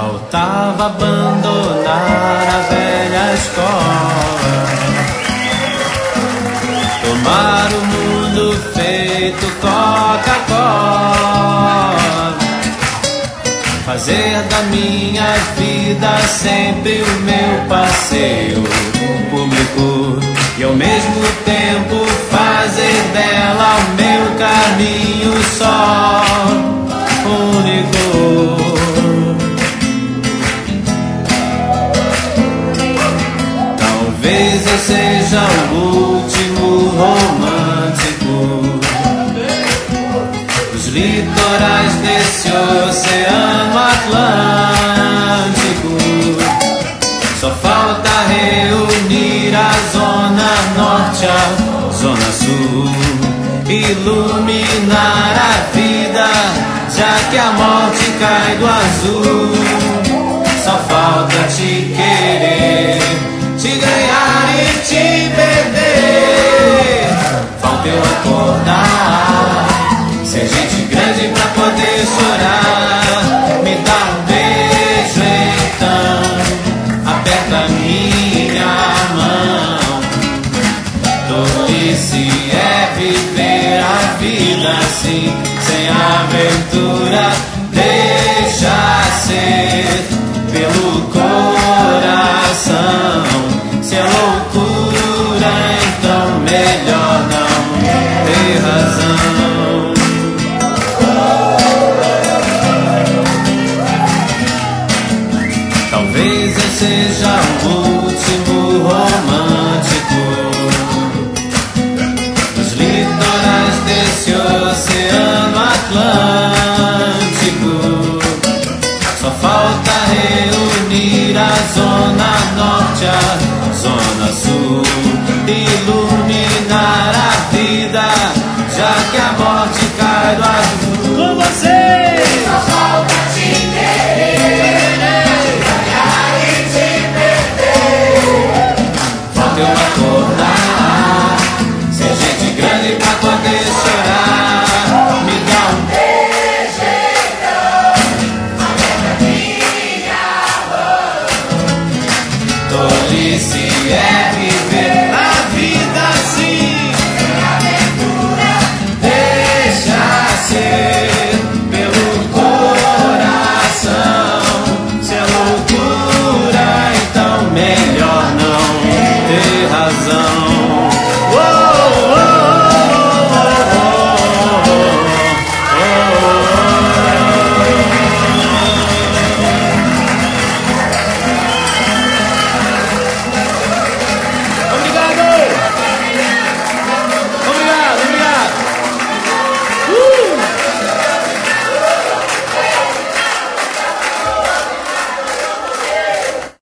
Faltava abandonar a velha escola, tomar o mundo feito Coca-Cola, fazer da minha vida sempre o meu passeio público e ao mesmo tempo fazer dela o meu caminho só, único. Talvez eu seja o último romântico dos litorais desse oceano Atlântico. Só falta reunir a zona norte, a zona sul, iluminar a vida, já que a morte cai do azul. Só falta te querer, te ganhar e te perder. Falta eu acordar, ser gente grande pra poder chorar. Me dá um beijo então, aperta minha mão. Tolice é viver a vida assim, sem aventura. Deixa ser pelo coração. Se é loucura, então melhor não ter razão. Talvez eu seja o último romântico dos litorais desse oceano Atlântico. Só falta reunir a zona norte, a zona sul,